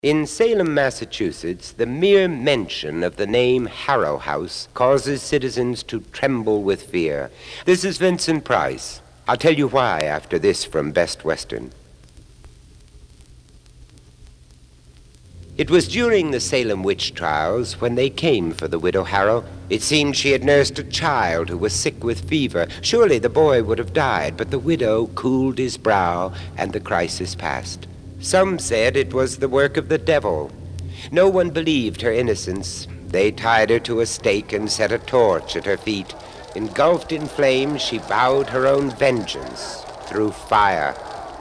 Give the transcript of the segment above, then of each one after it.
In Salem, Massachusetts, the mere mention of the name Harrow House causes citizens to tremble with fear. This is Vincent Price. I'll tell you why after this from Best Western. It was during the Salem witch trials when they came for the widow Harrow. It seemed she had nursed a child who was sick with fever. Surely the boy would have died, but the widow cooled his brow, and the crisis passed. Some said it was the work of the devil. No one believed her innocence. They tied her to a stake and set a torch at her feet. Engulfed in flames, she vowed her own vengeance through fire.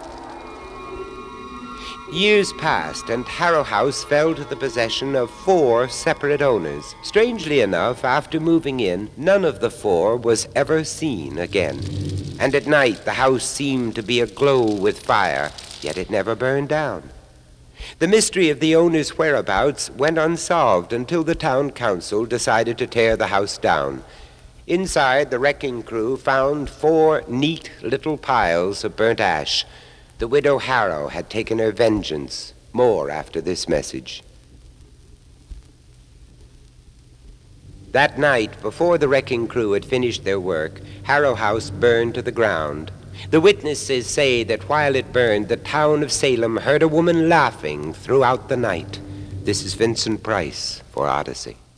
Years passed, and Harrow House fell to the possession of 4 separate owners. Strangely enough, after moving in, none of the 4 was ever seen again. And at night, the house seemed to be aglow with fire, yet it never burned down. The mystery of the owner's whereabouts went unsolved until the town council decided to tear the house down. Inside, the wrecking crew found 4 neat little piles of burnt ash. The widow Harrow had taken her vengeance. More after this message. That night, before the wrecking crew had finished their work, Harrow House burned to the ground. The witnesses say that while it burned, the town of Salem heard a woman laughing throughout the night. This is Vincent Price for Odyssey.